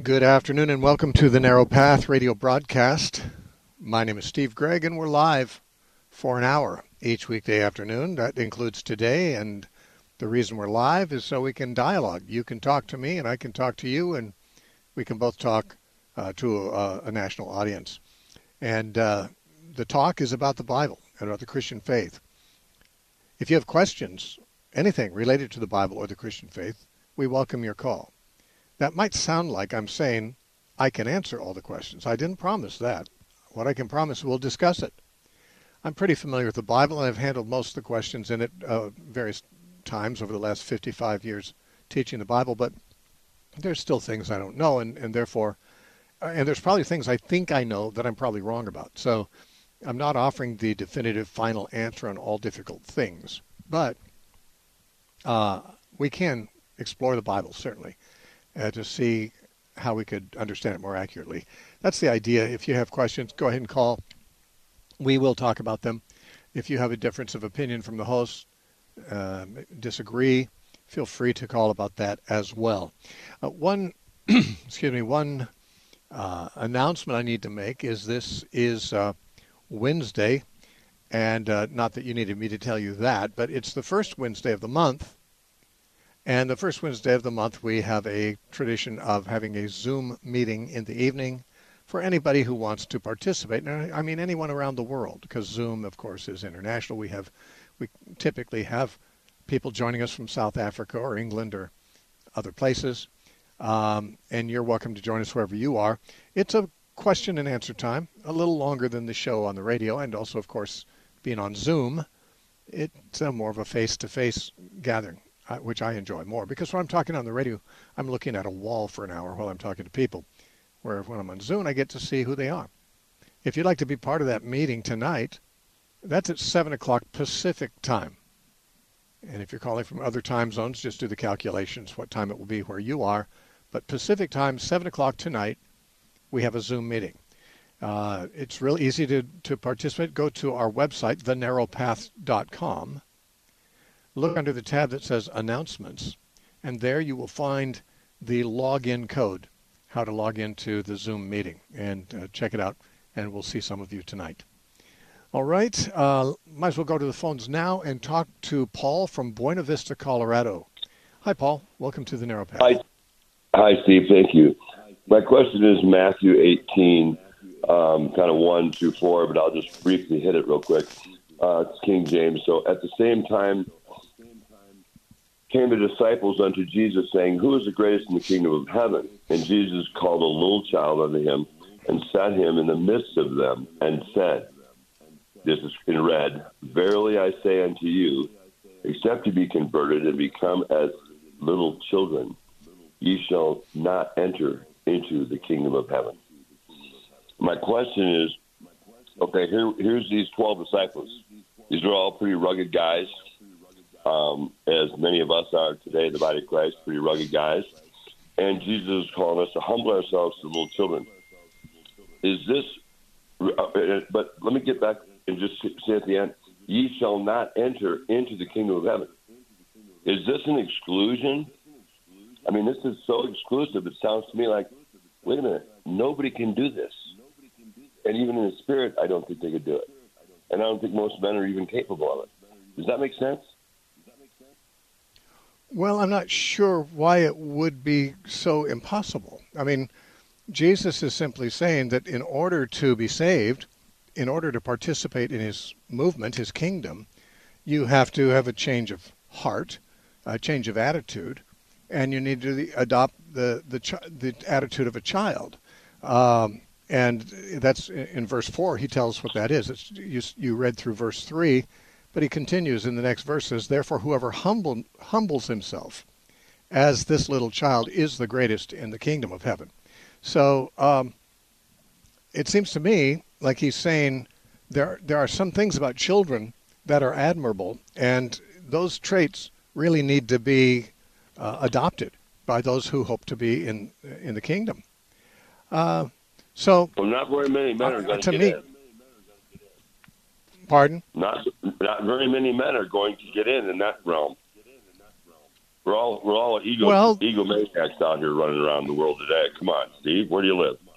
Good afternoon and welcome to the Narrow Path radio broadcast. My name is Steve Gregg and we're live for an hour each weekday afternoon. That includes today, and the reason we're live is so we can dialogue. You can talk to me and I can talk to you, and we can both talk to a national audience. And the talk is about the Bible and about the Christian faith. If you have questions, anything related to the Bible or the Christian faith, we welcome your call. That might sound like I'm saying I can answer all the questions. I didn't promise that. What I can promise, we'll discuss it. I'm pretty familiar with the Bible, and I've handled most of the questions in it various times over the last 55 years teaching the Bible, but there's still things I don't know, and therefore, and there's probably things I think I know that I'm probably wrong about. So I'm not offering the definitive final answer on all difficult things, but we can explore the Bible, certainly. To see how we could understand it more accurately. That's the idea. If you have questions, go ahead and call. We will talk about them. If you have a difference of opinion from the host, disagree, feel free to call about that as well. One announcement I need to make is this is Wednesday, and not that you needed me to tell you that, but it's the first Wednesday of the month. And the first Wednesday of the month, we have a tradition of having a Zoom meeting in the evening for anybody who wants to participate. Now, I mean anyone around the world, because Zoom, of course, is international. We typically have people joining us from South Africa or England or other places, and you're welcome to join us wherever you are. It's a question and answer time, a little longer than the show on the radio, and also, of course, being on Zoom, it's more of a face-to-face gathering, which I enjoy more, because when I'm talking on the radio, I'm looking at a wall for an hour while I'm talking to people, where when I'm on Zoom, I get to see who they are. If you'd like to be part of that meeting tonight, that's at 7 o'clock Pacific time. And if you're calling from other time zones, just do the calculations, what time it will be where you are. But Pacific time, 7 o'clock tonight, we have a Zoom meeting. It's real easy to participate. Go to our website, thenarrowpath.com. Look under the tab that says Announcements, and there you will find the login code, how to log into the Zoom meeting, and check it out, and we'll see some of you tonight. All right, might as well go to the phones now and talk to Paul from Buena Vista, Colorado. Hi, Paul. Welcome to the Narrow Path. Hi, Steve. Thank you. My question is Matthew 18, kind of 1 through 4, but I'll just briefly hit it real quick. It's King James. So at the same time, came the disciples unto Jesus, saying, Who is the greatest in the kingdom of heaven? And Jesus called a little child unto him, and set him in the midst of them, and said, this is in red, Verily I say unto you, except you be converted and become as little children, ye shall not enter into the kingdom of heaven. My question is, okay, here's these 12 disciples. These are all pretty rugged guys. As many of us are today, the body of Christ, pretty rugged guys. And Jesus is calling us to humble ourselves to little children. Is this, but let me get back and just say at the end, ye shall not enter into the kingdom of heaven. Is this an exclusion? I mean, this is so exclusive, it sounds to me like, wait a minute, nobody can do this. And even in the spirit, I don't think they could do it. And I don't think most men are even capable of it. Does that make sense? Well, I'm not sure why it would be so impossible. I mean, Jesus is simply saying that in order to be saved, in order to participate in his movement, his kingdom, you have to have a change of heart, a change of attitude, and you need to adopt the attitude of a child. And that's in verse 4, he tells what that is. You read through verse 3, but he continues in the next verse, says, Therefore whoever humbles himself as this little child is the greatest in the kingdom of heaven. So it seems to me like he's saying there are some things about children that are admirable, and those traits really need to be adopted by those who hope to be in the kingdom. Well, not very many men are going to get in. Pardon? Not very many men are going to get in that realm. We're all egomaniacs out here running around the world today. Come on, Steve. Where do you live?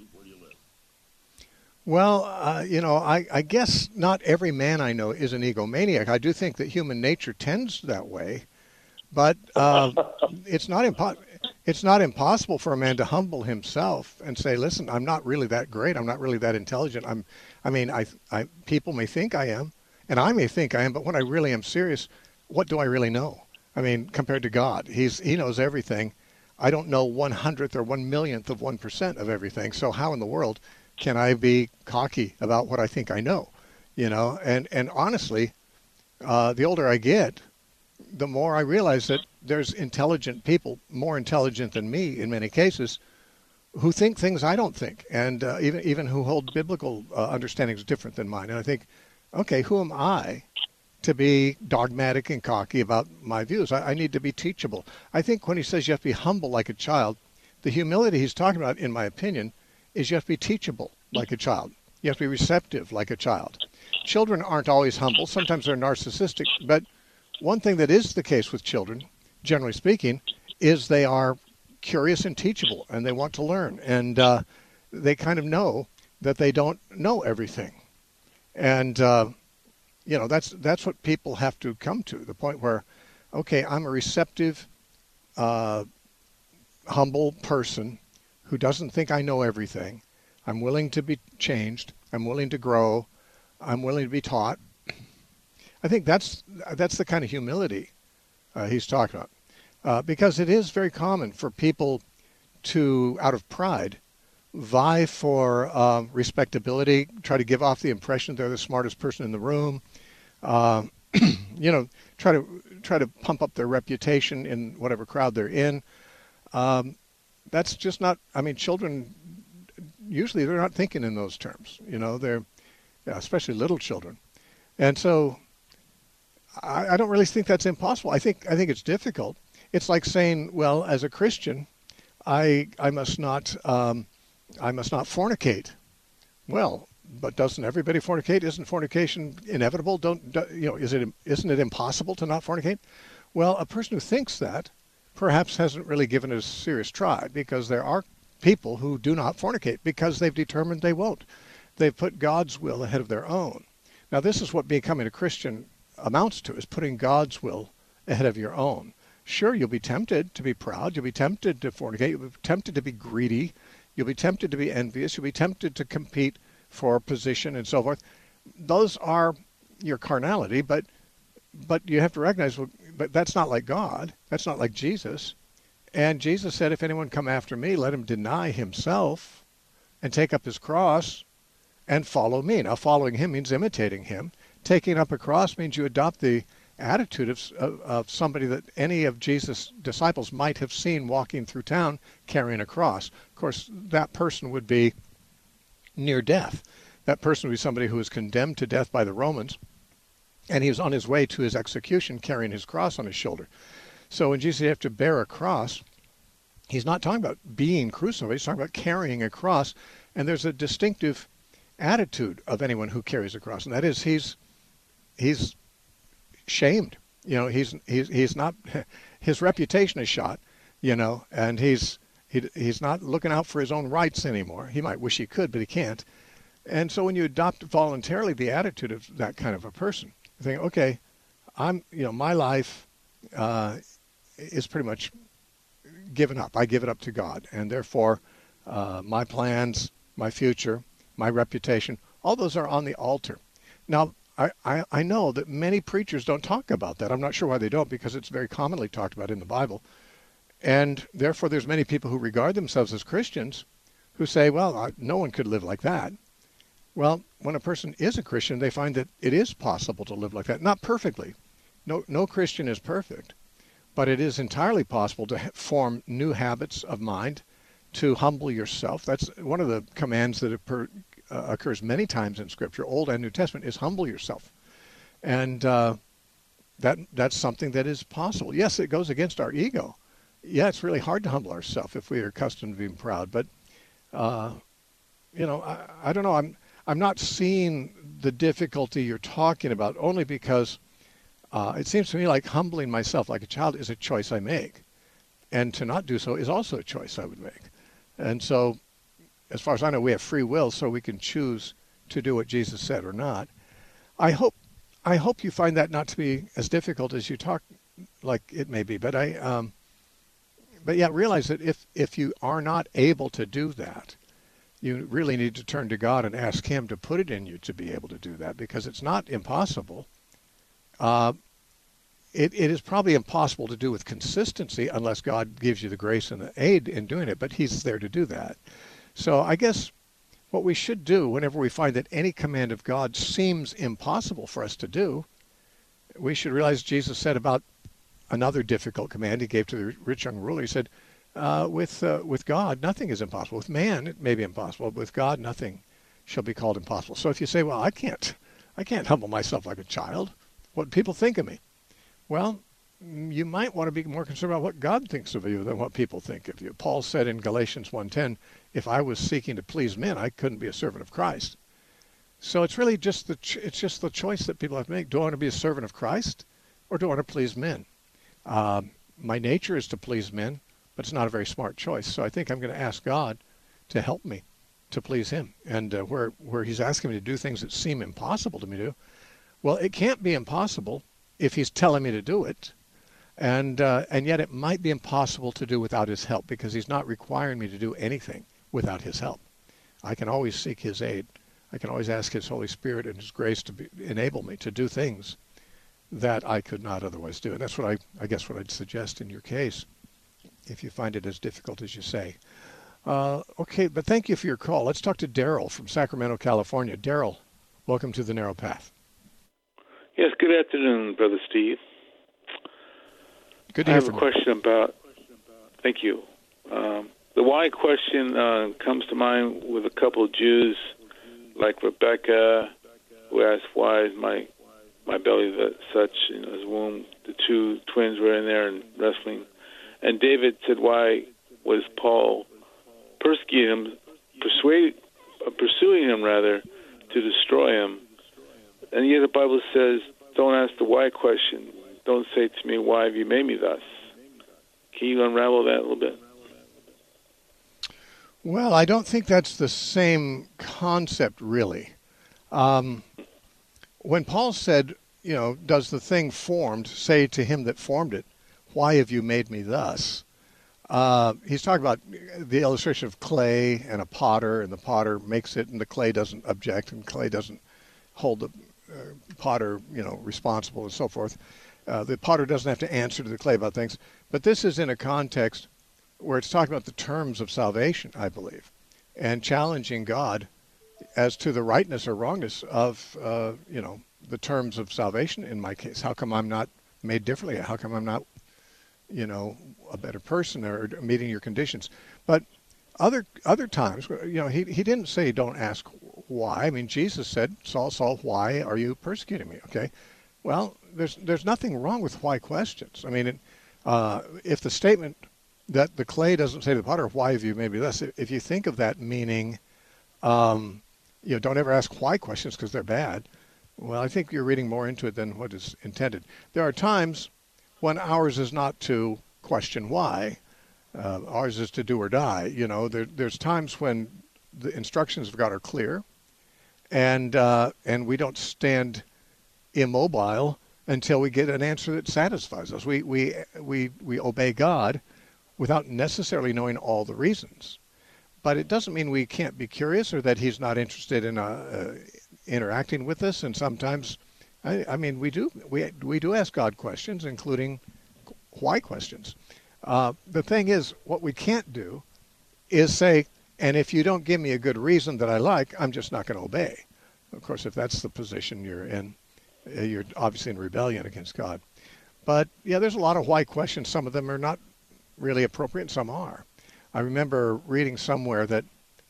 Well, I guess not every man I know is an egomaniac. I do think that human nature tends that way, but it's not impossible for a man to humble himself and say, "Listen, I'm not really that great. I'm not really that intelligent. People may think I am, and I may think I am, but when I really am serious, what do I really know? I mean, compared to God, He knows everything. I don't know 1/100th or 1/1,000,000th of 1% of everything. So how in the world can I be cocky about what I think I know? And honestly, the older I get, the more I realize that there's intelligent people, more intelligent than me in many cases, who think things I don't think, and even who hold biblical understandings different than mine. And I think, okay, who am I to be dogmatic and cocky about my views? I need to be teachable. I think when he says you have to be humble like a child, the humility he's talking about, in my opinion, is you have to be teachable like a child. You have to be receptive like a child. Children aren't always humble. Sometimes they're narcissistic. But one thing that is the case with children, generally speaking, is they are curious and teachable, and they want to learn. And they kind of know that they don't know everything. And, that's what people have to come to, the point where, okay, I'm a receptive, humble person who doesn't think I know everything. I'm willing to be changed. I'm willing to grow. I'm willing to be taught. I think that's the kind of humility he's talking about, because it is very common for people to, out of pride, vie for respectability, try to give off the impression they're the smartest person in the room, try to pump up their reputation in whatever crowd they're in. That's just not. I mean, children usually they're not thinking in those terms. They're especially little children, and so I don't really think that's impossible. I think it's difficult. It's like saying, well, as a Christian, I must not fornicate. Well, but doesn't everybody fornicate? Isn't fornication inevitable? Isn't it impossible to not fornicate? Well, a person who thinks that perhaps hasn't really given it a serious try, because there are people who do not fornicate because they've determined they won't. They've put God's will ahead of their own. Now, this is what becoming a Christian amounts to, is putting God's will ahead of your own. Sure, you'll be tempted to be proud. You'll be tempted to fornicate. You'll be tempted to be greedy. You'll be tempted to be envious. You'll be tempted to compete for position and so forth. Those are your carnality, but you have to recognize, but that's not like God. That's not like Jesus. And Jesus said, if anyone come after me, let him deny himself and take up his cross and follow me. Now, following him means imitating him. Taking up a cross means you adopt the attitude of somebody that any of Jesus' disciples might have seen walking through town carrying a cross. Of course, that person would be near death. That person would be somebody who was condemned to death by the Romans, and he was on his way to his execution carrying his cross on his shoulder. So when Jesus said you have to bear a cross, he's not talking about being crucified. He's talking about carrying a cross, and there's a distinctive attitude of anyone who carries a cross, and that is he's shamed. He's not. His reputation is shot. And he's not looking out for his own rights anymore. He might wish he could, but he can't. And so when you adopt voluntarily the attitude of that kind of a person, you think, okay, my life is pretty much given up. I give it up to God, and therefore my plans, my future, my reputation, all those are on the altar. Now, I know that many preachers don't talk about that. I'm not sure why they don't, because it's very commonly talked about in the Bible. And therefore, there's many people who regard themselves as Christians who say, well, no one could live like that. Well, when a person is a Christian, they find that it is possible to live like that. Not perfectly. No Christian is perfect. But it is entirely possible to form new habits of mind, to humble yourself. That's one of the commands that occurs many times in Scripture, Old and New Testament, is humble yourself. And that's something that is possible. Yes, it goes against our ego. Yeah, it's really hard to humble ourselves if we are accustomed to being proud. But, I don't know. I'm not seeing the difficulty you're talking about, only because It seems to me like humbling myself like a child is a choice I make. And to not do so is also a choice I would make. And so, as far as I know, we have free will, so we can choose to do what Jesus said or not. I hope you find that not to be as difficult as you talk like it may be. But yeah, realize that if you are not able to do that, you really need to turn to God and ask Him to put it in you to be able to do that, because it's not impossible. It is probably impossible to do with consistency unless God gives you the grace and the aid in doing it, but He's there to do that. So I guess what we should do whenever we find that any command of God seems impossible for us to do, we should realize Jesus said about another difficult command He gave to the rich young ruler. He said, with God, nothing is impossible. With man, it may be impossible. But with God, nothing shall be called impossible. So if you say, well, I can't humble myself like a child. What do people think of me? Well, you might want to be more concerned about what God thinks of you than what people think of you. Paul said in Galatians 1:10, if I was seeking to please men, I couldn't be a servant of Christ. So it's really just the choice that people have to make. Do I want to be a servant of Christ, or do I want to please men? My nature is to please men, but it's not a very smart choice. So I think I'm going to ask God to help me to please Him. And where He's asking me to do things that seem impossible to me to do, well, it can't be impossible if He's telling me to do it. And yet it might be impossible to do without His help, because He's not requiring me to do anything without His help. I can always seek His aid. I can always ask His Holy Spirit and His grace to enable me to do things that I could not otherwise do. And that's what I guess what I'd suggest in your case, if you find it as difficult as you say. Okay, but thank you for your call. Let's talk to Daryl from Sacramento, California. Daryl, welcome to The Narrow Path. Yes, good afternoon, Brother Steve. Good to hear from you. I have a question about, thank you. The why question comes to mind with a couple of Jews, like Rebecca, who asked, why is my belly that such, his womb? The two twins were in there and wrestling. And David said, why was Paul persecuting him, pursuing him, rather, to destroy him? And yet the Bible says, don't ask the why question. Don't say to me, why have you made me thus? Can you unravel that a little bit? Well, I don't think that's the same concept, really. When Paul said, does the thing formed say to him that formed it, why have you made me thus? He's talking about the illustration of clay and a potter, and the potter makes it, and the clay doesn't object, and clay doesn't hold the potter, responsible and so forth. The potter doesn't have to answer to the clay about things. But this is in a context where it's talking about the terms of salvation, I believe, and challenging God as to the rightness or wrongness of, the terms of salvation in my case. How come I'm not made differently? How come I'm not, a better person or meeting your conditions? But other times, he didn't say don't ask why. I mean, Jesus said, Saul, Saul, why are you persecuting me? Okay. Well, there's nothing wrong with why questions. I mean, if the statement that the clay doesn't say to the potter, why have you made me thus? If you think of that meaning, don't ever ask why questions because they're bad. Well, I think you're reading more into it than what is intended. There are times when ours is not to question why. Ours is to do or die. There's times when the instructions of God are clear, and we don't stand immobile until we get an answer that satisfies us. We obey God without necessarily knowing all the reasons. But it doesn't mean we can't be curious or that He's not interested in interacting with us. And sometimes, we do ask God questions, including why questions. The thing is, what we can't do is say, and if you don't give me a good reason that I like, I'm just not going to obey. Of course, if that's the position you're in, you're obviously in rebellion against God. But yeah, there's a lot of why questions. Some of them are not really appropriate, and some are. I remember reading somewhere that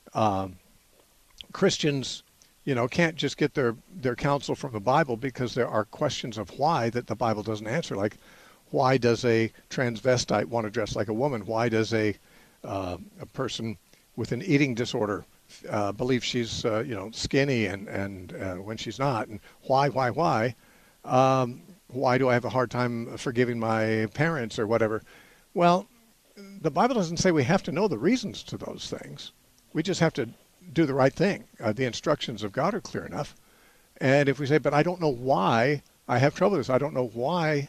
Christians, can't just get their counsel from the Bible, because there are questions of why that the Bible doesn't answer. Like, why does a transvestite want to dress like a woman? Why does a person with an eating disorder believe she's skinny and when she's not? And why? why do I have a hard time forgiving my parents or whatever? Well, the Bible doesn't say we have to know the reasons to those things. We just have to do the right thing. The instructions of God are clear enough. And if we say, but I don't know why I have trouble with this, I don't know why,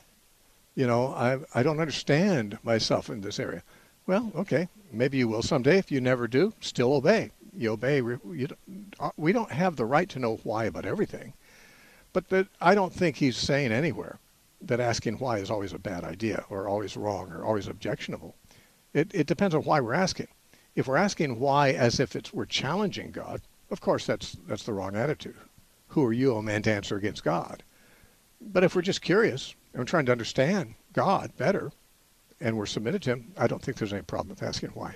I don't understand myself in this area. Well, okay, maybe you will someday. If you never do, still obey. You obey. We don't have the right to know why about everything. But I don't think he's saying anywhere that asking why is always a bad idea or always wrong or always objectionable. It depends on why we're asking. If we're asking why as if we're challenging God, of course that's the wrong attitude. Who are you, O man, to answer against God? But if we're just curious and we're trying to understand God better and we're submitted to him, I don't think there's any problem with asking why.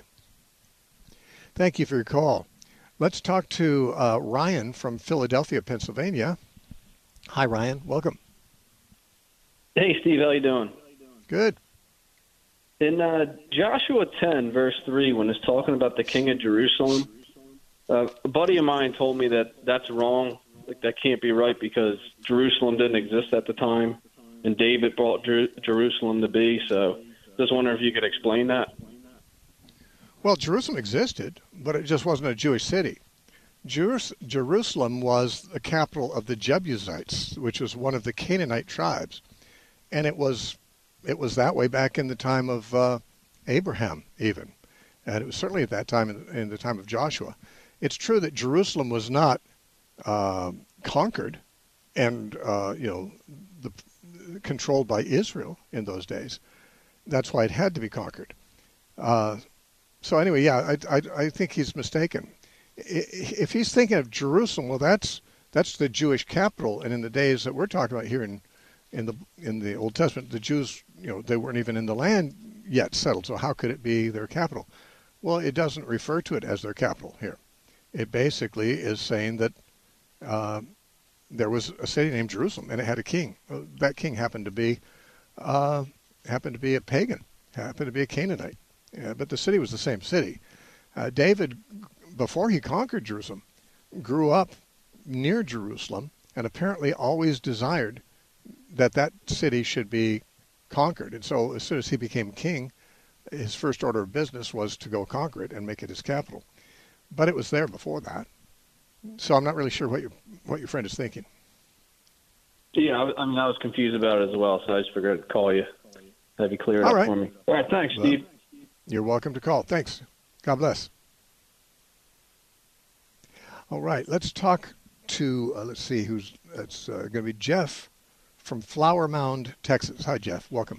Thank you for your call. Let's talk to Ryan from Philadelphia, Pennsylvania. Hi, Ryan. Welcome. Hey, Steve. How you doing? Good. In Joshua 10, verse 3, when it's talking about the king of Jerusalem, a buddy of mine told me that that's wrong. Like, that can't be right because Jerusalem didn't exist at the time, and David brought Jerusalem to be. So just wondering if you could explain that. Well, Jerusalem existed, but it just wasn't a Jewish city. Jerusalem was the capital of the Jebusites, which was one of the Canaanite tribes. And it was that way back in the time of Abraham, even. And it was certainly at that time, in the time of Joshua. It's true that Jerusalem was not conquered and controlled by Israel in those days. That's why it had to be conquered. So anyway, yeah, I think he's mistaken. If he's thinking of Jerusalem, well, that's the Jewish capital. And in the days that we're talking about here in the Old Testament, the Jews, they weren't even in the land yet settled. So how could it be their capital? Well, it doesn't refer to it as their capital here. It basically is saying that there was a city named Jerusalem, and it had a king. That king happened to be a pagan, happened to be a Canaanite. But the city was the same city. David, before he conquered Jerusalem, grew up near Jerusalem and apparently always desired that city should be conquered. And so as soon as he became king, his first order of business was to go conquer it and make it his capital. But it was there before that. So I'm not really sure what your friend is thinking. Yeah, I was confused about it as well, so I just figured I'd call you. Have you clear it up for me. All right, thanks, Steve. You're welcome to call. Thanks. God bless. All right, let's talk to, let's see, it's going to be Jeff from Flower Mound, Texas. Hi, Jeff. Welcome.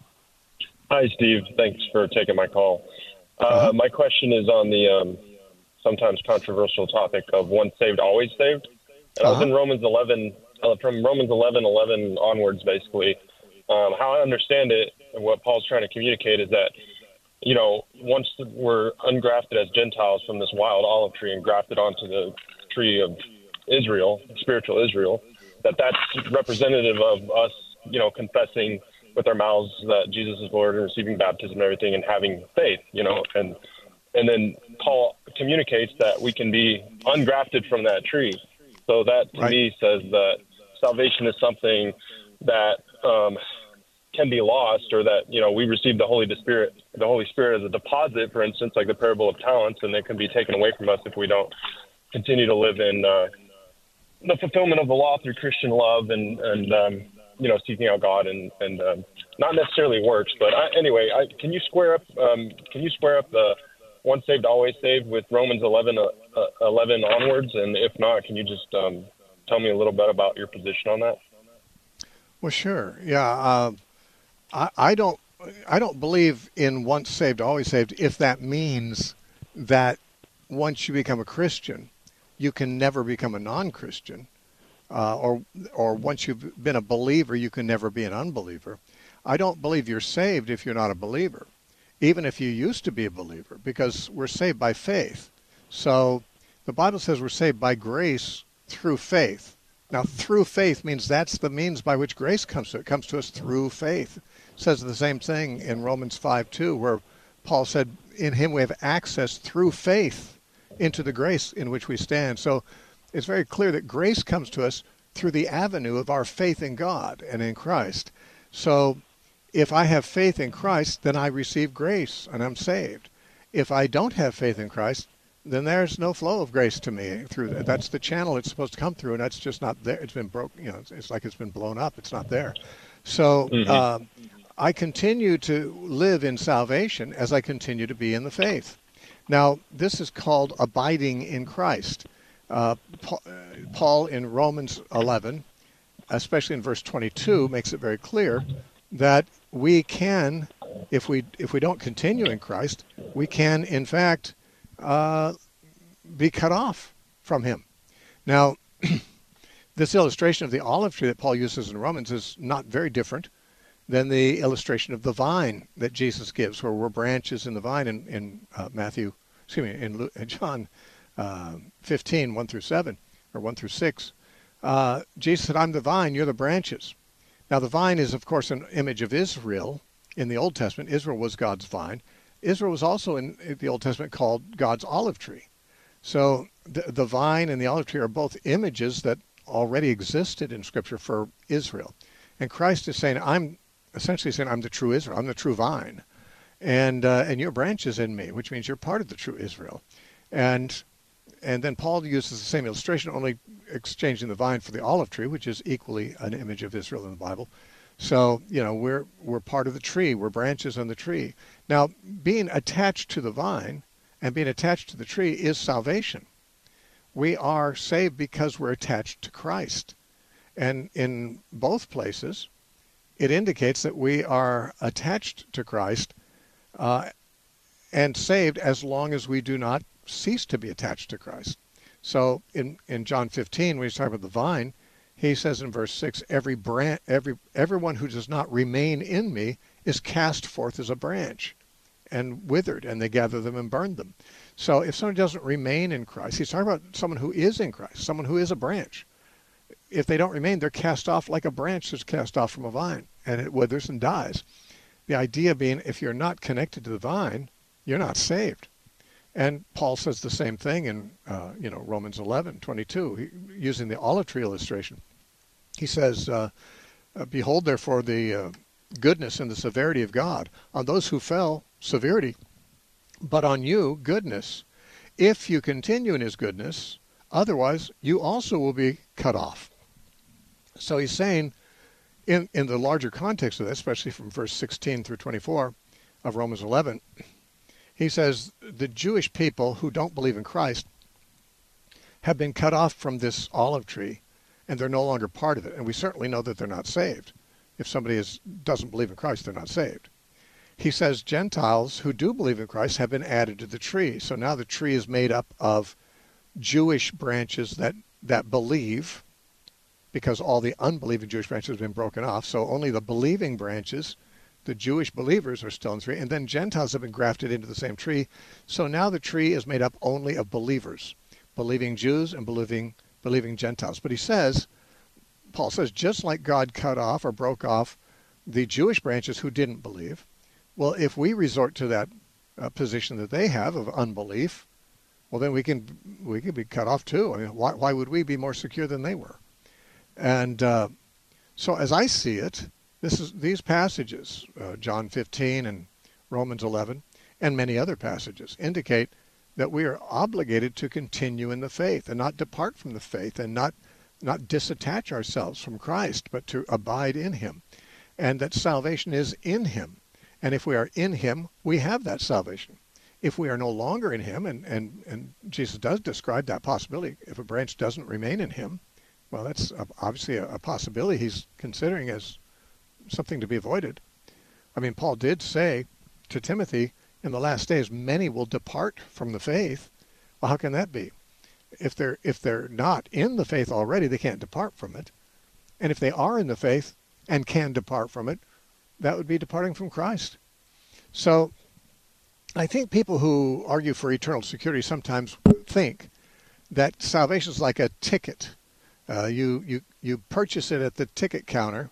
Hi, Steve. Thanks for taking my call. My question is on the sometimes controversial topic of once saved, always saved. And I was in Romans 11, from Romans 11:11 onwards, basically. How I understand it and what Paul's trying to communicate is that, once we're ungrafted as Gentiles from this wild olive tree and grafted onto the tree of Israel, spiritual Israel, that's representative of us, confessing with our mouths that Jesus is Lord and receiving baptism and everything and having faith, and then Paul communicates that we can be ungrafted from that tree. So that to me says that salvation is something that can be lost, or that we receive the Holy Spirit as a deposit, for instance, like the parable of talents, and it can be taken away from us if we don't continue to live in the fulfillment of the law through Christian love and seeking out God and not necessarily works. But anyway, can you square up the once saved, always saved with Romans 11 onwards? And if not, can you just tell me a little bit about your position on that? Well, sure. Yeah. I don't believe in once saved, always saved, if that means that once you become a Christian, you can never become a non-Christian, or once you've been a believer, you can never be an unbeliever. I don't believe you're saved if you're not a believer, even if you used to be a believer, because we're saved by faith. So the Bible says we're saved by grace through faith. Now, through faith means that's the means by which grace comes to it. It comes to us through faith. It says the same thing in Romans 5:2, where Paul said, in him we have access through faith into the grace in which we stand. So it's very clear that grace comes to us through the avenue of our faith in God and in Christ. So if I have faith in Christ, then I receive grace and I'm saved. If I don't have faith in Christ, then there's no flow of grace to me through that. That's the channel it's supposed to come through, and that's just not there. It's been broken. It's like it's been blown up. It's not there. So I continue to live in salvation as I continue to be in the faith. Now, this is called abiding in Christ. Paul in Romans 11, especially in verse 22, makes it very clear that we can, if we don't continue in Christ, we can, in fact, be cut off from him. Now, this illustration of the olive tree that Paul uses in Romans is not very different than the illustration of the vine that Jesus gives, where we're branches in the vine in John 15, 1 through 7, or 1 through 6. Jesus said, I'm the vine, you're the branches. Now, the vine is, of course, an image of Israel. In the Old Testament, Israel was God's vine. Israel was also in the Old Testament called God's olive tree. So the vine and the olive tree are both images that already existed in Scripture for Israel. And Christ is saying, I'm the true Israel. I'm the true vine. And your branches in me, which means you're part of the true Israel. And then Paul uses the same illustration, only exchanging the vine for the olive tree, which is equally an image of Israel in the Bible. So, we're part of the tree. We're branches on the tree. Now, being attached to the vine and being attached to the tree is salvation. We are saved because we're attached to Christ. And in both places, it indicates that we are attached to Christ and saved as long as we do not cease to be attached to Christ. So in John 15, when he's talking about the vine, he says in verse 6, everyone who does not remain in me is cast forth as a branch and withered, and they gather them and burn them. So if someone doesn't remain in Christ, he's talking about someone who is in Christ, someone who is a branch. If they don't remain, they're cast off like a branch that's cast off from a vine, and it withers and dies. The idea being, if you're not connected to the vine, you're not saved. And Paul says the same thing in Romans 11:22, using the olive tree illustration. He says, behold, therefore, the goodness and the severity of God. On those who fell, severity, but on you, goodness. If you continue in his goodness, otherwise you also will be cut off. So he's saying, in the larger context of this, especially from verse 16 through 24 of Romans 11, he says the Jewish people who don't believe in Christ have been cut off from this olive tree, and they're no longer part of it. And we certainly know that they're not saved. If somebody doesn't believe in Christ, they're not saved. He says Gentiles who do believe in Christ have been added to the tree. So now the tree is made up of Jewish branches that believe, because all the unbelieving Jewish branches have been broken off. So only the believing branches, the Jewish believers, are still in the tree. And then Gentiles have been grafted into the same tree. So now the tree is made up only of believers, believing Jews and believing Gentiles. But Paul says, just like God cut off or broke off the Jewish branches who didn't believe, well, if we resort to that position that they have of unbelief, well, then we can be cut off too. I mean, why would we be more secure than they were? And so as I see it, these passages, John 15 and Romans 11, and many other passages, indicate that we are obligated to continue in the faith and not depart from the faith and not disattach ourselves from Christ, but to abide in him, and that salvation is in him. And if we are in him, we have that salvation. If we are no longer in him, and Jesus does describe that possibility, if a branch doesn't remain in him, well, that's obviously a possibility he's considering as something to be avoided. I mean, Paul did say to Timothy, in the last days, many will depart from the faith. Well, how can that be? If they're not in the faith already, they can't depart from it. And if they are in the faith and can depart from it, that would be departing from Christ. So I think people who argue for eternal security sometimes think that salvation is like a ticket. You purchase it at the ticket counter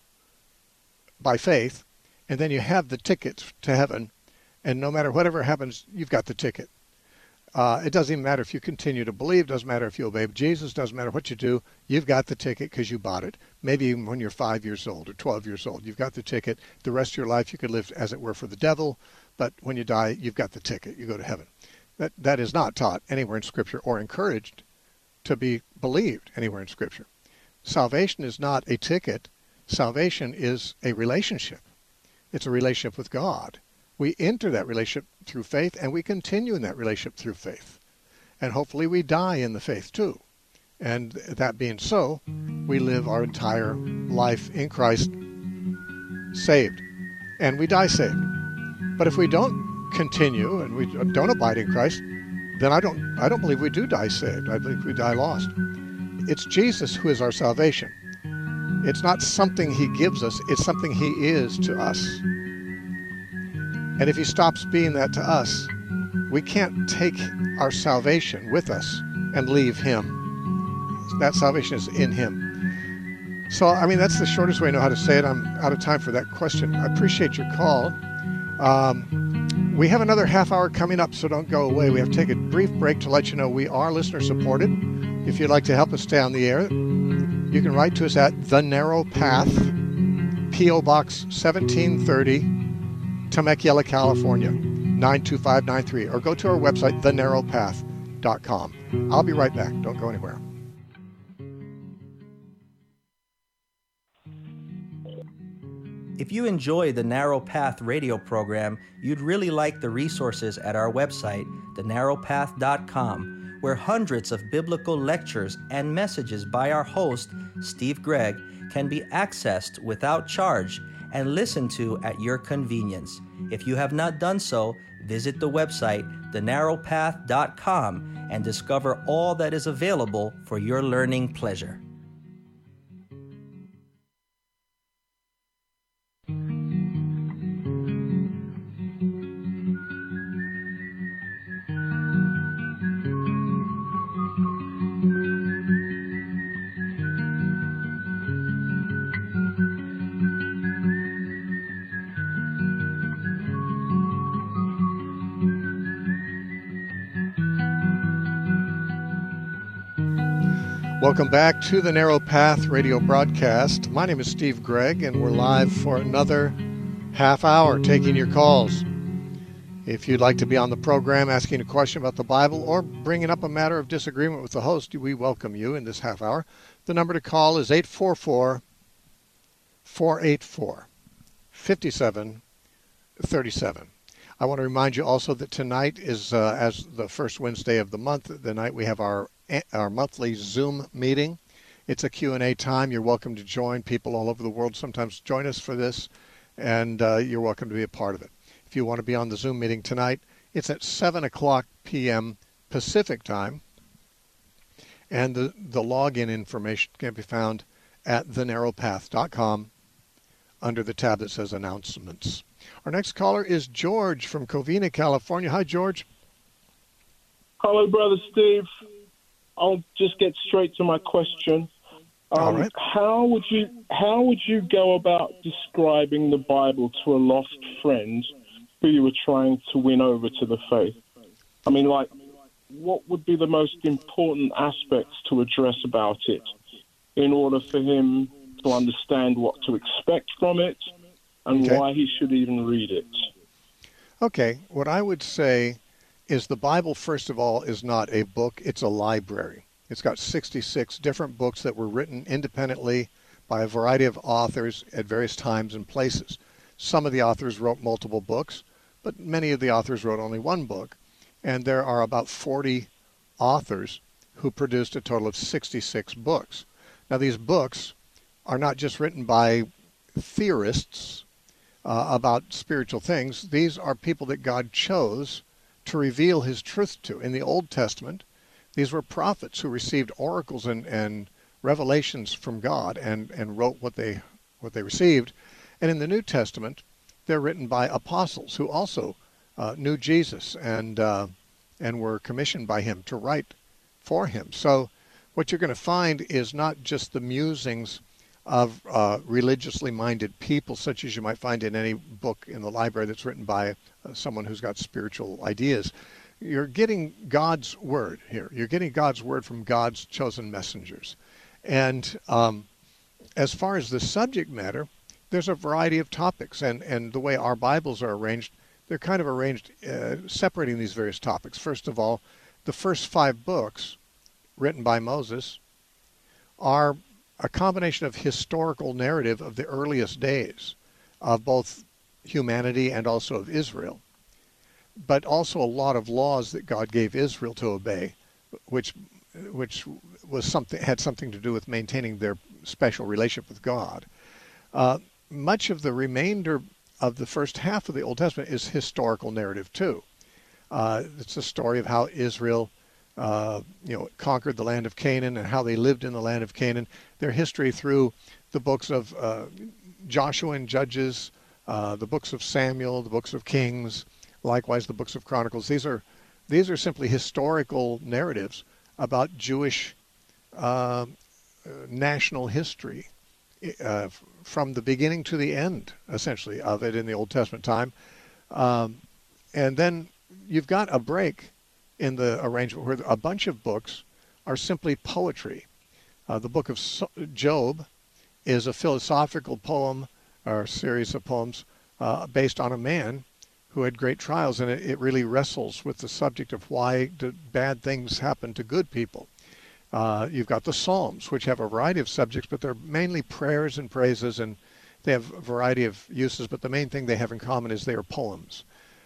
by faith, and then you have the ticket to heaven, and no matter whatever happens, you've got the ticket. It doesn't even matter if you continue to believe, doesn't matter if you obey Jesus, doesn't matter what you do. You've got the ticket because you bought it. Maybe even when you're 5 years old or 12 years old, you've got the ticket. The rest of your life you could live, as it were, for the devil, but when you die, you've got the ticket. You go to heaven. That is not taught anywhere in Scripture or encouraged to be believed anywhere in Scripture. Salvation is not a ticket. Salvation is a relationship. It's a relationship with God. We enter that relationship through faith, and we continue in that relationship through faith. And hopefully we die in the faith too. And that being so, we live our entire life in Christ saved. And we die saved. But if we don't continue and we don't abide in Christ, then I don't believe we do die saved. I believe we die lost. It's Jesus who is our salvation. It's not something he gives us, it's something he is to us. And if he stops being that to us, we can't take our salvation with us and leave him. That salvation is in him. So, I mean, that's the shortest way I know how to say it. I'm out of time for that question. I appreciate your call. We have another half hour coming up, so don't go away. We have to take a brief break to let you know we are listener supported. If you'd like to help us stay on the air, you can write to us at The Narrow Path, P.O. Box 1730, Temecula, California, 92593, or go to our website, thenarrowpath.com. I'll be right back. Don't go anywhere. If you enjoy the Narrow Path radio program, you'd really like the resources at our website, thenarrowpath.com, where hundreds of biblical lectures and messages by our host, Steve Gregg, can be accessed without charge and listened to at your convenience. If you have not done so, visit the website, thenarrowpath.com, and discover all that is available for your learning pleasure. Welcome back to the Narrow Path radio broadcast. My name is Steve Gregg, and we're live for another half hour taking your calls. If you'd like to be on the program asking a question about the Bible or bringing up a matter of disagreement with the host, we welcome you in this half hour. The number to call is 844-484-5737. I want to remind you also that tonight is, as the first Wednesday of the month, the night we have our monthly Zoom meeting. It's a Q&A time. You're welcome to join. People all over the world sometimes join us for this, and you're welcome to be a part of it. If you want to be on the Zoom meeting tonight, it's at 7 o'clock p.m. Pacific time, and the login information can be found at thenarrowpath.com under the tab that says Announcements. Our next caller is George from Covina, California. Hi, George. Hello, Brother Steve. I'll just get straight to my question. All right. How would you go about describing the Bible to a lost friend who you were trying to win over to the faith? I mean, like, what would be the most important aspects to address about it in order for him to understand what to expect from it and why he should even read it? Okay. What I would say is the Bible, first of all, is not a book. It's a library. It's got 66 different books that were written independently by a variety of authors at various times and places. Some of the authors wrote multiple books, but many of the authors wrote only one book. And there are about 40 authors who produced a total of 66 books. Now, these books are not just written by theorists about spiritual things. These are people that God chose to reveal his truth to. In the Old Testament, these were prophets who received oracles and revelations from God and wrote what they received. And in the New Testament, they're written by apostles who also knew Jesus and were commissioned by him to write for him. So what you're going to find is not just the musings of religiously minded people, such as you might find in any book in the library that's written by someone who's got spiritual ideas. you're getting God's word here. You're getting God's word from God's chosen messengers. And as far as the subject matter, there's a variety of topics. And the way our Bibles are arranged, they're kind of arranged separating these various topics. First of all, the first 5 books written by Moses are a combination of historical narrative of the earliest days of both humanity and also of Israel, but also a lot of laws that God gave Israel to obey, which was had something to do with maintaining their special relationship with God. Much of the remainder of the first half of the Old Testament is historical narrative too. It's a story of how Israel conquered the land of Canaan and how they lived in the land of Canaan. Their history through the books of Joshua and Judges, the books of Samuel, the books of Kings, likewise the books of Chronicles. These are simply historical narratives about Jewish national history from the beginning to the end, essentially, of it in the Old Testament time. And then you've got a break in the arrangement where a bunch of books are simply poetry. The book of Job is a philosophical poem or series of poems based on a man who had great trials, and it really wrestles with the subject of why do bad things happen to good people. You've got the Psalms, which have a variety of subjects, but they're mainly prayers and praises, and they have a variety of uses, but the main thing they have in common is they are poems.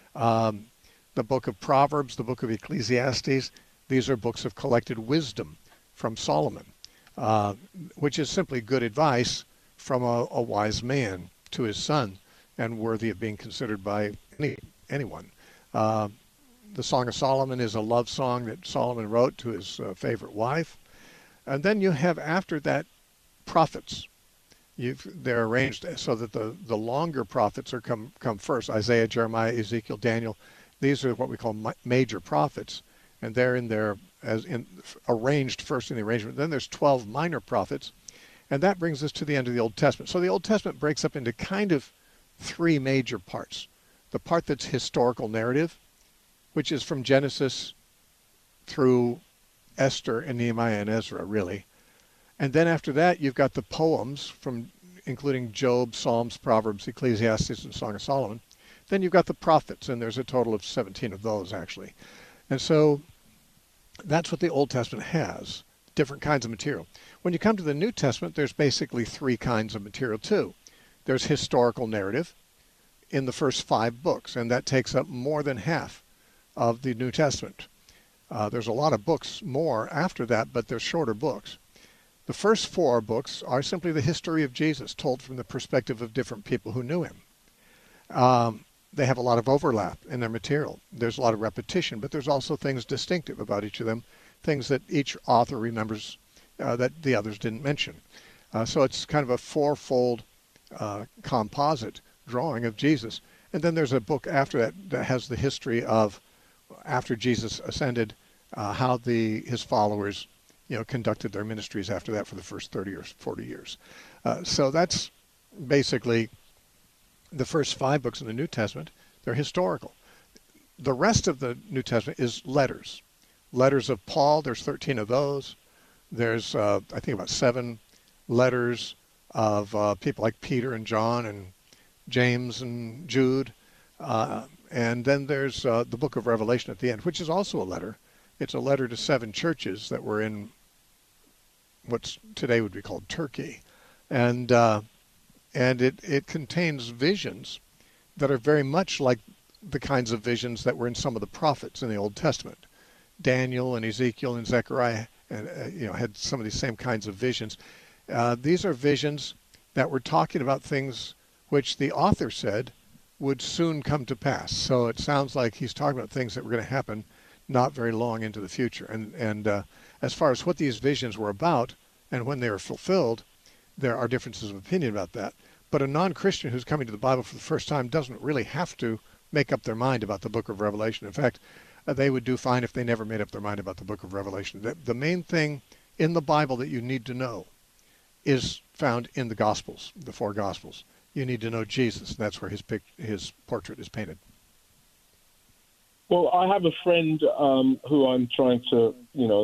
The book of Proverbs, the book of Ecclesiastes, these are books of collected wisdom from Solomon, which is simply good advice from a wise man to his son and worthy of being considered by anyone. The Song of Solomon is a love song that Solomon wrote to his favorite wife. And then you have, after that, prophets. They're arranged so that the longer prophets are come first. Isaiah, Jeremiah, Ezekiel, Daniel. These are what we call major prophets, and they're arranged first in the arrangement. Then there's 12 minor prophets, and that brings us to the end of the Old Testament. So the Old Testament breaks up into kind of 3 major parts. The part that's historical narrative, which is from Genesis through Esther and Nehemiah and Ezra, really. And then after that, you've got the poems including Job, Psalms, Proverbs, Ecclesiastes, and Song of Solomon. Then you've got the prophets, and there's a total of 17 of those, actually. And so that's what the Old Testament has, different kinds of material. When you come to the New Testament, there's basically 3 kinds of material, too. There's historical narrative in the first 5 books, and that takes up more than half of the New Testament. There's a lot of books more after that, but they're shorter books. The first 4 books are simply the history of Jesus, told from the perspective of different people who knew him. They have a lot of overlap in their material. There's a lot of repetition, but there's also things distinctive about each of them, things that each author remembers that the others didn't mention. So it's kind of a 4-fold composite drawing of Jesus. And then there's a book after that has the history of, after Jesus ascended, how his followers conducted their ministries after that for the first 30 or 40 years. So that's basically the first 5 books in the New Testament. They're historical. The rest of the New Testament is letters. Letters of Paul, there's 13 of those. There's, I think, about 7 letters of people like Peter and John and James and Jude. And then there's the book of Revelation at the end, which is also a letter. It's a letter to 7 churches that were in what today would be called Turkey. And it contains visions that are very much like the kinds of visions that were in some of the prophets in the Old Testament. Daniel and Ezekiel and Zechariah had some of these same kinds of visions. These are visions that were talking about things which the author said would soon come to pass. So it sounds like he's talking about things that were going to happen not very long into the future. And as far as what these visions were about and when they were fulfilled, there are differences of opinion about that. But a non-Christian who's coming to the Bible for the first time doesn't really have to make up their mind about the book of Revelation. In fact, they would do fine if they never made up their mind about the book of Revelation. The main thing in the Bible that you need to know is found in the Gospels, the 4 Gospels. You need to know Jesus, and that's where his portrait is painted. Well, I have a friend who I'm trying to,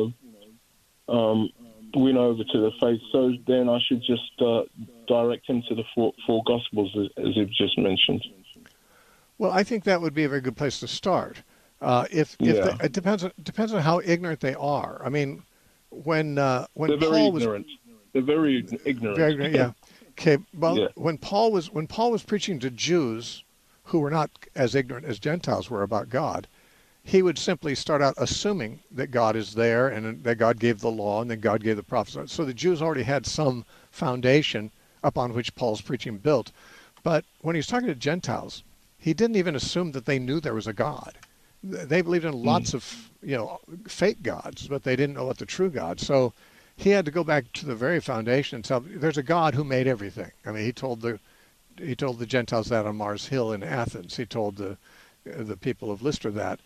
win over to the faith. So then I should just direct him to the four Gospels, as you've just mentioned. Well, I think that would be a very good place to start. It depends on how ignorant they are. I mean, when they're very Paul ignorant. They're very ignorant. Very ignorant, yeah. Okay. Well, Yeah. when Paul was preaching to Jews who were not as ignorant as Gentiles were about God, he would simply start out assuming that God is there and that God gave the law and that God gave the prophets. So the Jews already had some foundation upon which Paul's preaching built. But when he was talking to Gentiles, he didn't even assume that they knew there was a God. They believed in lots of, fake gods, but they didn't know what the true God. So he had to go back to the very foundation and tell them, there's a God who made everything. I mean, he told the Gentiles that on Mars Hill in Athens. He told the people of Lystra that,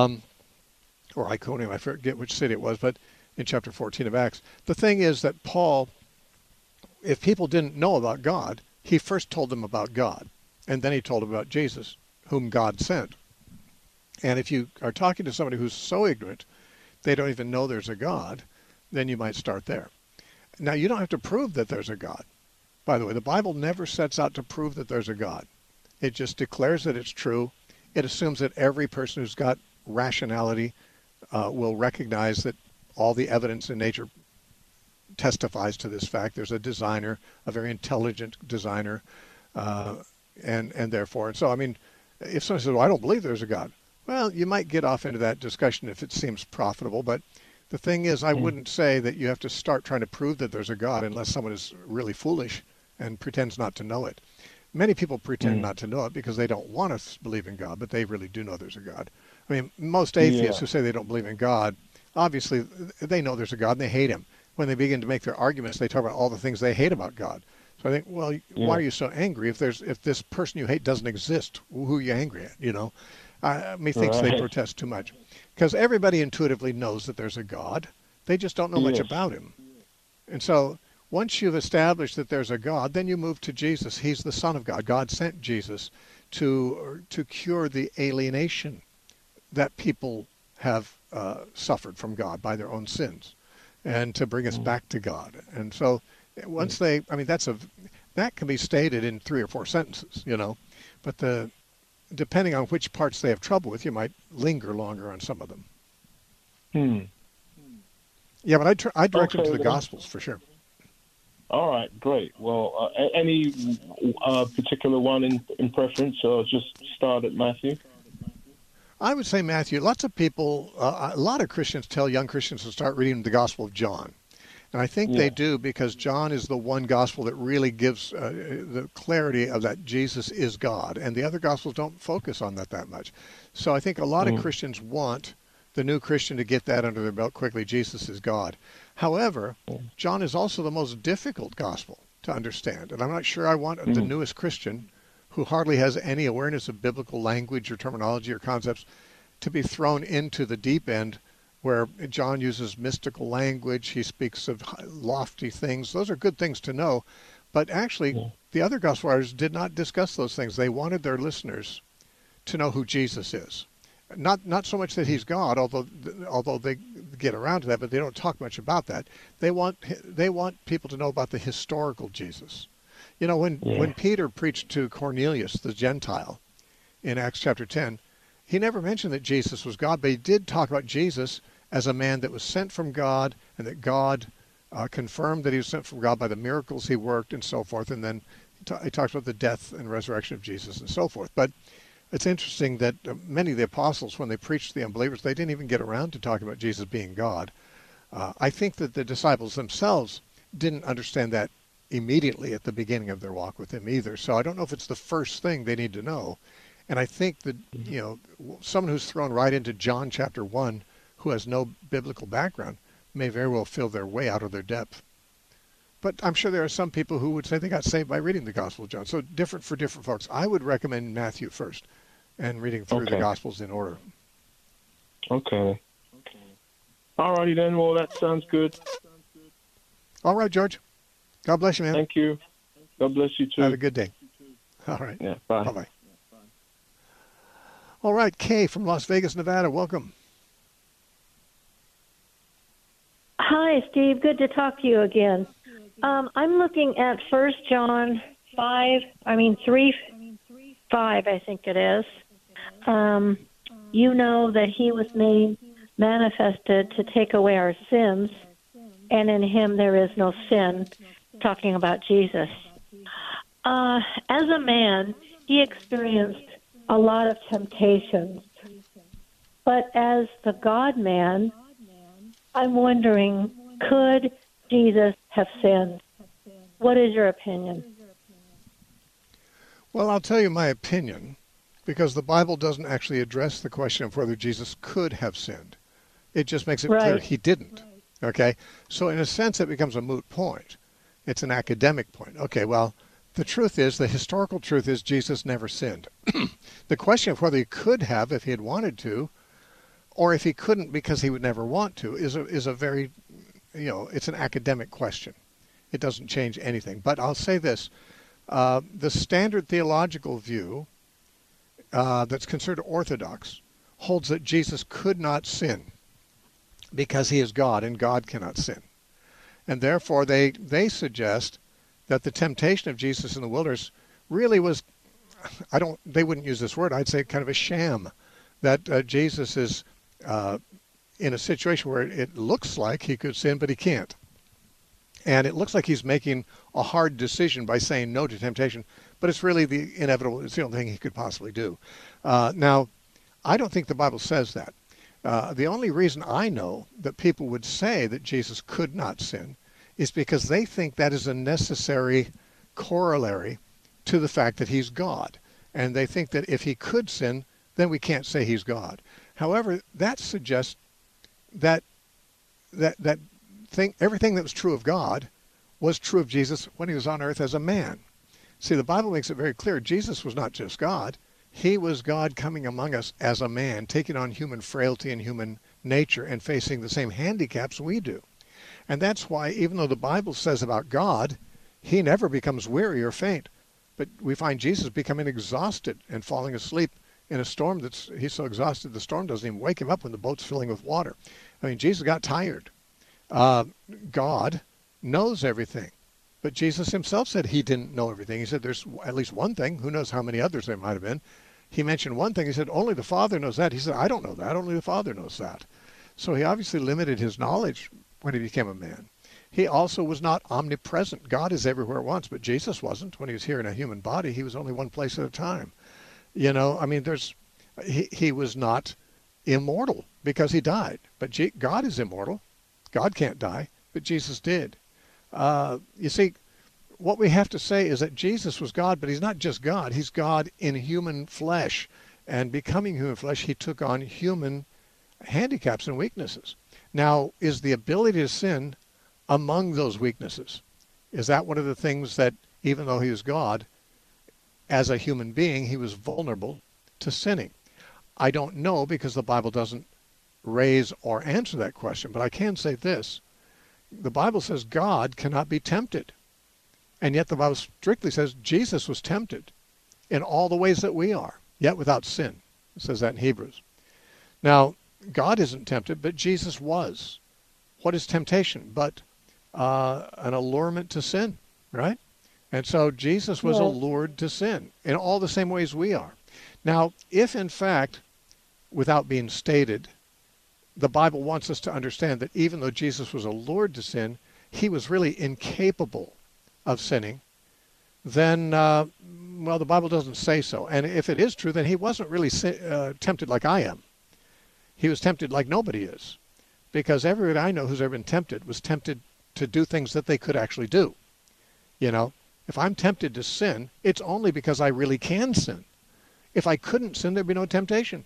or Iconium, I forget which city it was, but in chapter 14 of Acts. The thing is that Paul, if people didn't know about God, he first told them about God. And then he told them about Jesus, whom God sent. And if you are talking to somebody who's so ignorant, they don't even know there's a God, then you might start there. Now, you don't have to prove that there's a God. By the way, the Bible never sets out to prove that there's a God. It just declares that it's true. It assumes that every person who's got rationality will recognize that all the evidence in nature testifies to this fact. There's a designer, a very intelligent designer, and therefore. And so, I mean, if someone says, well, I don't believe there's a God, well, you might get off into that discussion if it seems profitable. But the thing is, I wouldn't say that you have to start trying to prove that there's a God unless someone is really foolish and pretends not to know it. Many people pretend not to know it because they don't want to believe in God, but they really do know there's a God. I mean, most atheists who say they don't believe in God, obviously they know there's a God and they hate him. When they begin to make their arguments, they talk about all the things they hate about God. So I think, well, why are you so angry if this person you hate doesn't exist? Who are you angry at? Methinks they protest too much. Because everybody intuitively knows that there's a God. They just don't know much about him. And so once you've established that there's a God, then you move to Jesus. He's the Son of God. God sent Jesus to cure the alienation that people have suffered from God by their own sins, and to bring us back to God. And so once that can be stated in 3 or 4 sentences, but depending on which parts they have trouble with, you might linger longer on some of them. Yeah, but I direct them to the Gospels for sure. All right, great. Well, any particular one in preference, or just start at Matthew? I would say Matthew. Lots of people, a lot of Christians tell young Christians to start reading the Gospel of John. And I think they do because John is the one gospel that really gives the clarity of that Jesus is God. And the other gospels don't focus on that much. So I think a lot of Christians want the new Christian to get that under their belt quickly. Jesus is God. However, John is also the most difficult gospel to understand. And I'm not sure I want the newest Christian who hardly has any awareness of biblical language or terminology or concepts to be thrown into the deep end where John uses mystical language. He speaks of lofty things. Those are good things to know. But actually, the other gospel writers did not discuss those things. They wanted their listeners to know who Jesus is. Not so much that he's God, although they get around to that, but they don't talk much about that. They want people to know about the historical Jesus. When Peter preached to Cornelius, the Gentile, in Acts chapter 10, he never mentioned that Jesus was God, but he did talk about Jesus as a man that was sent from God, and that God confirmed that he was sent from God by the miracles he worked and so forth. And then he talks about the death and resurrection of Jesus and so forth. But it's interesting that many of the apostles, when they preached to the unbelievers, they didn't even get around to talking about Jesus being God. I think that the disciples themselves didn't understand that immediately at the beginning of their walk with him either. So I don't know if it's the first thing they need to know. And I think that, someone who's thrown right into John chapter 1, who has no biblical background, may very well feel their way out of their depth. But I'm sure there are some people who would say they got saved by reading the Gospel of John. So different for different folks. I would recommend Matthew first and reading through the Gospels in order. Okay. All righty then. Well, that sounds good. All right, George. God bless you, man. Thank you. God bless you too. Have a good day. All right. Yeah. Bye. Bye-bye. All right, Kay from Las Vegas, Nevada, welcome. Hi, Steve. Good to talk to you again. I'm looking at 1 John 3:5, I think it is. You know that he was made manifested to take away our sins, and in him there is no sin, talking about Jesus. As a man, he experienced a lot of temptations. But as the God-man, I'm wondering, could Jesus have sinned? What is your opinion? Well, I'll tell you my opinion, because the Bible doesn't actually address the question of whether Jesus could have sinned. It just makes it clear he didn't. Okay? So in a sense, it becomes a moot point. It's an academic point. Okay, well, the truth is, the historical truth is Jesus never sinned. The question of whether he could have if he had wanted to, or if he couldn't because he would never want to, is a very, it's an academic question. It doesn't change anything. But I'll say this. The standard theological view that's considered orthodox holds that Jesus could not sin because he is God and God cannot sin. And therefore they suggest that the temptation of Jesus in the wilderness really was, they wouldn't use this word, I'd say kind of a sham, that Jesus is in a situation where it looks like he could sin, but he can't. And it looks like he's making a hard decision by saying no to temptation, but it's really the inevitable, it's the only thing he could possibly do. Now, I don't think the Bible says that. The only reason I know that people would say that Jesus could not sin is because they think that is a necessary corollary to the fact that he's God. And they think that if he could sin, then we can't say he's God. However, that suggests that everything that was true of God was true of Jesus when he was on earth as a man. See, the Bible makes it very clear Jesus was not just God. He was God coming among us as a man, taking on human frailty and human nature and facing the same handicaps we do. And that's why, even though the Bible says about God, he never becomes weary or faint, but we find Jesus becoming exhausted and falling asleep in a storm he's so exhausted the storm doesn't even wake him up when the boat's filling with water. I mean, Jesus got tired. God knows everything. But Jesus himself said he didn't know everything. He said there's at least one thing. Who knows how many others there might have been. He mentioned one thing. He said only the Father knows that. He said I don't know that. Only the Father knows that. So he obviously limited his knowledge when he became a man. He also was not omnipresent. God is everywhere at once, but Jesus wasn't. When he was here in a human body, he was only one place at a time. I mean, he was not immortal because he died. But God is immortal. God can't die, but Jesus did. You see, what we have to say is that Jesus was God, but he's not just God. He's God in human flesh. And becoming human flesh, he took on human handicaps and weaknesses. Now, is the ability to sin among those weaknesses? Is that one of the things that, even though he was God, as a human being, he was vulnerable to sinning? I don't know, because the Bible doesn't raise or answer that question, but I can say this. The Bible says God cannot be tempted. And yet the Bible strictly says Jesus was tempted in all the ways that we are, yet without sin. It says that in Hebrews. Now, God isn't tempted, but Jesus was. What is temptation but an allurement to sin, right? And so Jesus was allured to sin in all the same ways we are. Now, if in fact, without being stated, the Bible wants us to understand that even though Jesus was allured to sin, he was really incapable of sinning, then, the Bible doesn't say so. And if it is true, then he wasn't really tempted like I am. He was tempted like nobody is. Because everyone I know who's ever been tempted was tempted to do things that they could actually do. If I'm tempted to sin, it's only because I really can sin. If I couldn't sin, there'd be no temptation.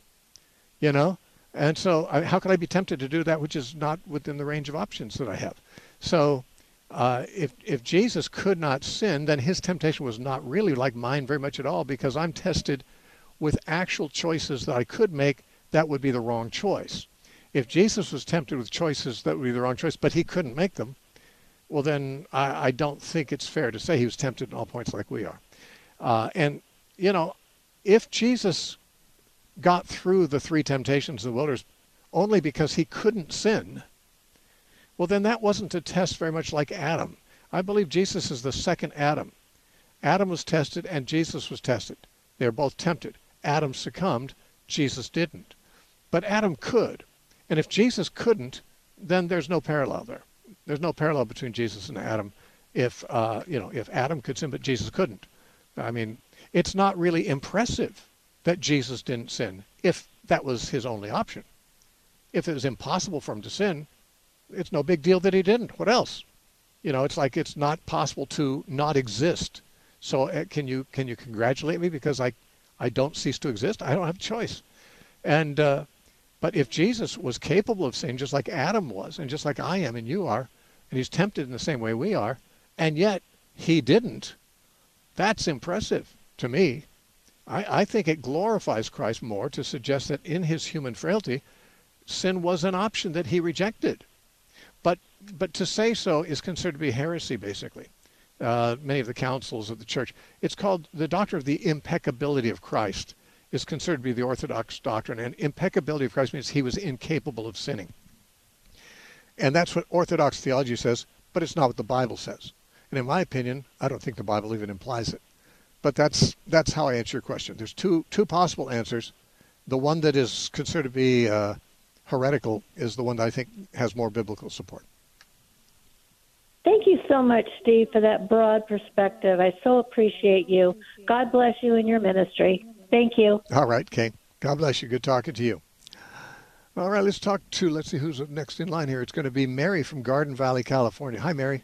And so how could I be tempted to do that which is not within the range of options that I have? So if Jesus could not sin, then his temptation was not really like mine very much at all, because I'm tested with actual choices that I could make that would be the wrong choice. If Jesus was tempted with choices that would be the wrong choice, but he couldn't make them, well, then I don't think it's fair to say he was tempted in all points like we are. If Jesus got through the 3 temptations in the wilderness only because he couldn't sin, well, then that wasn't a test very much like Adam. I believe Jesus is the second Adam. Adam was tested and Jesus was tested. They were both tempted. Adam succumbed, Jesus didn't. But Adam could. And if Jesus couldn't, then there's no parallel there. There's no parallel between Jesus and Adam if Adam could sin but Jesus couldn't. I mean, it's not really impressive that Jesus didn't sin if that was his only option. If it was impossible for him to sin, it's no big deal that he didn't. What else? It's like it's not possible to not exist. So can you congratulate me because I don't cease to exist? I don't have a choice. And but if Jesus was capable of sin just like Adam was and just like I am and you are, and he's tempted in the same way we are, and yet he didn't, that's impressive to me. I think it glorifies Christ more to suggest that in his human frailty, sin was an option that he rejected. But to say so is considered to be heresy, basically. Many of the councils of the church. It's called the doctrine of the impeccability of Christ is considered to be the Orthodox doctrine. And impeccability of Christ means he was incapable of sinning. And that's what Orthodox theology says, but it's not what the Bible says. And in my opinion, I don't think the Bible even implies it. But that's how I answer your question. There's two possible answers. The one that is considered to be heretical is the one that I think has more biblical support. Thank you so much, Steve, for that broad perspective. I so appreciate you. God bless you in your ministry. Thank you. All right, Kate. God bless you. Good talking to you. All right, let's see who's next in line here. It's going to be Mary from Garden Valley, California. Hi, Mary.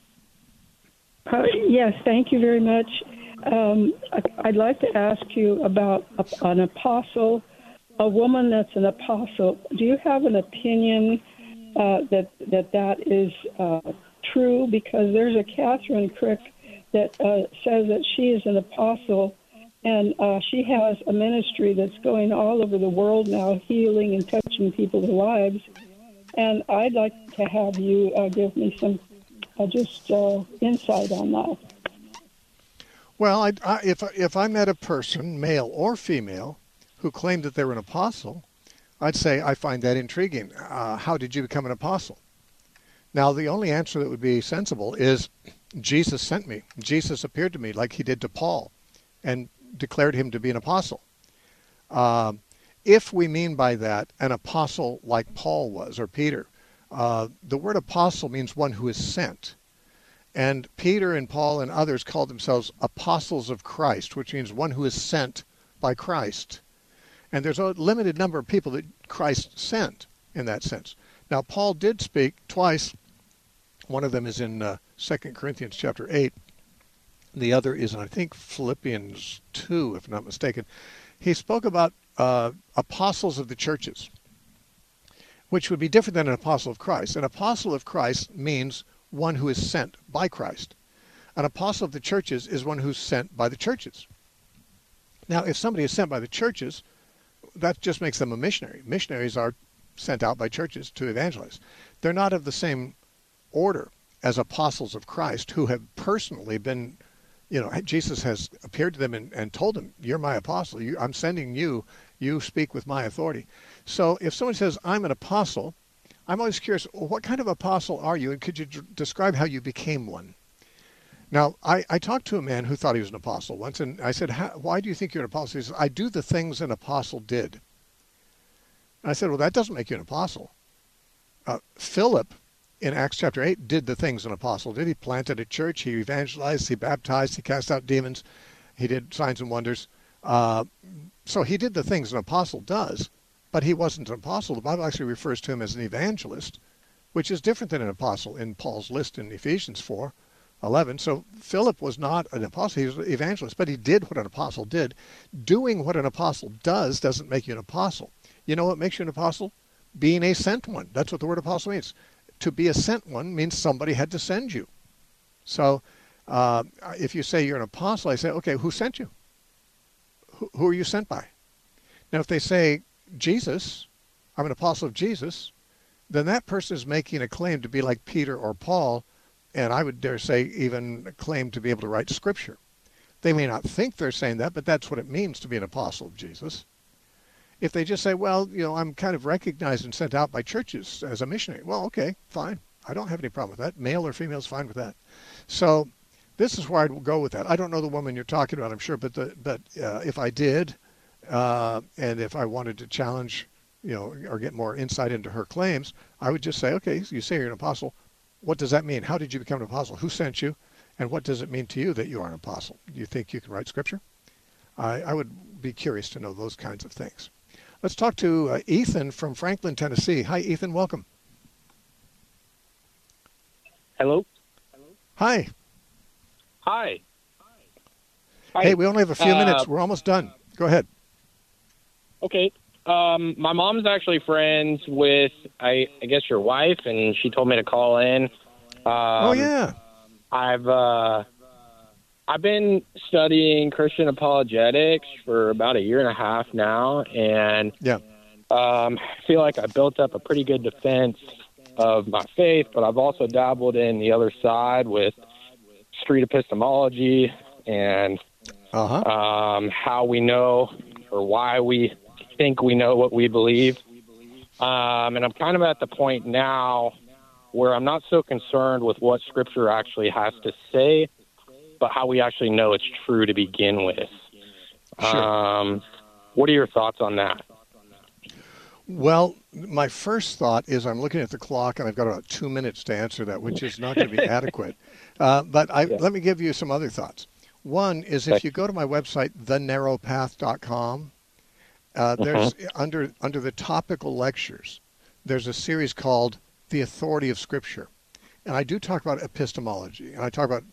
Yes, thank you very much. I'd like to ask you about an apostle, a woman that's an apostle. Do you have an opinion that is true? Because there's a Catherine Crick that says that she is an apostle, and she has a ministry that's going all over the world now, healing and touching people's lives. And I'd like to have you give me some insight on that. Well, if I met a person, male or female, who claimed that they were an apostle, I'd say I find that intriguing. How did you become an apostle? Now, the only answer that would be sensible is Jesus sent me. Jesus appeared to me like he did to Paul and declared him to be an apostle. If we mean by that an apostle like Paul was or Peter, the word apostle means one who is sent. And Peter and Paul and others called themselves apostles of Christ, which means one who is sent by Christ. And there's a limited number of people that Christ sent in that sense. Now, Paul did speak twice. One of them is in 2 Corinthians chapter 8. The other is in, I think, Philippians 2, if I'm not mistaken. He spoke about apostles of the churches, which would be different than an apostle of Christ. An apostle of Christ means one who is sent by Christ. An apostle of the churches is one who's sent by the churches. Now, if somebody is sent by the churches, that just makes them a missionary. Missionaries are sent out by churches to evangelize. They're not of the same order as apostles of Christ who have personally been, Jesus has appeared to them and told them, you're my apostle. I'm sending you. You speak with my authority. So if someone says, I'm an apostle, I'm always curious, what kind of apostle are you? And could you describe how you became one? Now, I talked to a man who thought he was an apostle once, and I said, why do you think you're an apostle? He says, I do the things an apostle did. And I said, well, that doesn't make you an apostle. Philip, in Acts chapter 8, did the things an apostle did. He planted a church, he evangelized, he baptized, he cast out demons, he did signs and wonders. So he did the things an apostle does, but he wasn't an apostle. The Bible actually refers to him as an evangelist, which is different than an apostle in Paul's list in Ephesians 4:11. So Philip was not an apostle, he was an evangelist, but he did what an apostle did. Doing what an apostle does doesn't make you an apostle. You know what makes you an apostle? Being a sent one. That's what the word apostle means. To be a sent one means somebody had to send you. So if you say you're an apostle, I say, okay, who sent you? Who are you sent by? Now, if they say, Jesus, I'm an apostle of Jesus, then that person is making a claim to be like Peter or Paul, and I would dare say even a claim to be able to write Scripture. They may not think they're saying that, but that's what it means to be an apostle of Jesus. If they just say, well, I'm kind of recognized and sent out by churches as a missionary, well, okay, fine. I don't have any problem with that. Male or female is fine with that. So this is where I'd go with that. I don't know the woman you're talking about, I'm sure, but if I did, and if I wanted to challenge, or get more insight into her claims, I would just say, okay, you say you're an apostle. What does that mean? How did you become an apostle? Who sent you? And what does it mean to you that you are an apostle? Do you think you can write scripture? I would be curious to know those kinds of things. Let's talk to Ethan from Franklin, Tennessee. Hi, Ethan. Welcome. Hello. Hi. Hi. Hey, we only have a few minutes. We're almost done. Go ahead. Okay. My mom's actually friends with, I guess, your wife, and she told me to call in. Oh, yeah. I've been studying Christian apologetics for about a year and a half now, and I feel like I built up a pretty good defense of my faith, but I've also dabbled in the other side with street epistemology and how we know or why we think we know what we believe. And I'm kind of at the point now where I'm not so concerned with what Scripture actually has to say, but how we actually know it's true to begin with. Sure. What are your thoughts on that? Well, my first thought is I'm looking at the clock, and I've got about 2 minutes to answer that, which is not going to be adequate. But let me give you some other thoughts. One is if you go to my website, thenarrowpath.com, there's under the topical lectures, there's a series called The Authority of Scripture. And I do talk about epistemology, and I talk about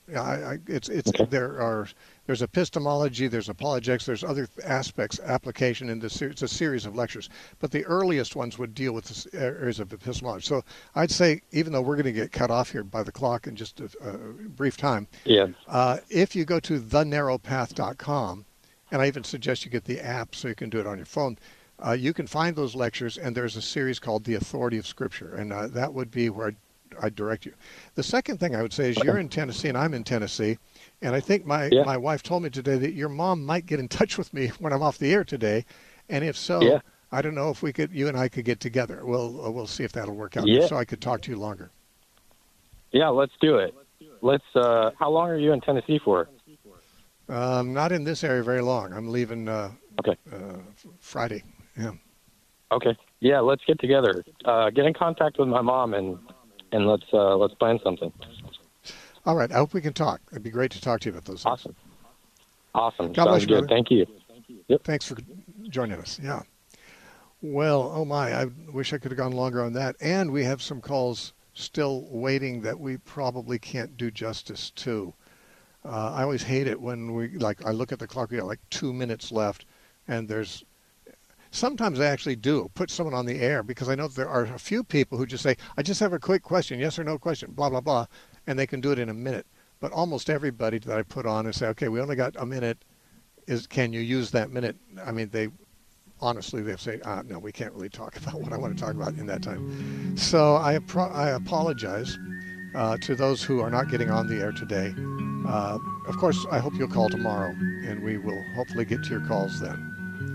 there's epistemology, there's apologetics, there's other aspects, application in this. It's a series of lectures, but the earliest ones would deal with the areas of epistemology. So I'd say, even though we're going to get cut off here by the clock in just a brief time, if you go to thenarrowpath.com, and I even suggest you get the app so you can do it on your phone. You can find those lectures, and there's a series called The Authority of Scripture, and that would be where I'd direct you. The second thing I would say is you're in Tennessee and I'm in Tennessee, and I think my wife told me today that your mom might get in touch with me when I'm off the air today, and if so, I don't know if you and I could get together. We'll see if that'll work out, so I could talk to you longer. Yeah, let's do it. How long are you in Tennessee for? Not in this area very long. I'm leaving Friday. Yeah. Okay. Yeah, let's get together. Get in contact with my mom and let's plan something. All right. I hope we can talk. It'd be great to talk to you about those things. Awesome. God bless you, brother. Thank you. Yep. Thanks for joining us. Yeah. Well, oh my, I wish I could have gone longer on that. And we have some calls still waiting that we probably can't do justice to. I always hate it when I look at the clock, we got like 2 minutes left, and sometimes I actually do put someone on the air because I know there are a few people who just say, I just have a quick question, yes or no question, blah, blah, blah, and they can do it in a minute. But almost everybody that I put on and say, okay, we only got a minute, can you use that minute? I mean, they say, no, we can't really talk about what I want to talk about in that time. So I apologize to those who are not getting on the air today. Of course, I hope you'll call tomorrow, and we will hopefully get to your calls then.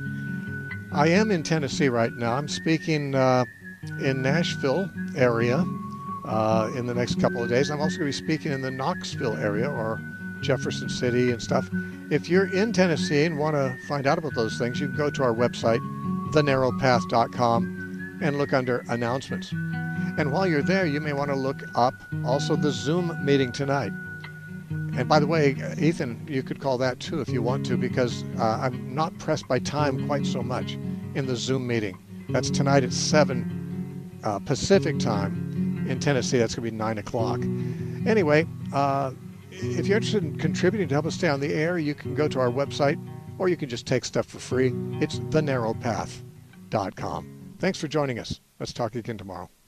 I am in Tennessee right now. I'm speaking in Nashville area in the next couple of days. I'm also going to be speaking in the Knoxville area or Jefferson City and stuff. If you're in Tennessee and want to find out about those things, you can go to our website, thenarrowpath.com, and look under announcements. And while you're there, you may want to look up also the Zoom meeting tonight. And by the way, Ethan, you could call that too if you want to, because I'm not pressed by time quite so much in the Zoom meeting. That's tonight at 7 Pacific time in Tennessee. That's going to be 9 o'clock. Anyway, if you're interested in contributing to help us stay on the air, you can go to our website, or you can just take stuff for free. It's thenarrowpath.com. Thanks for joining us. Let's talk again tomorrow.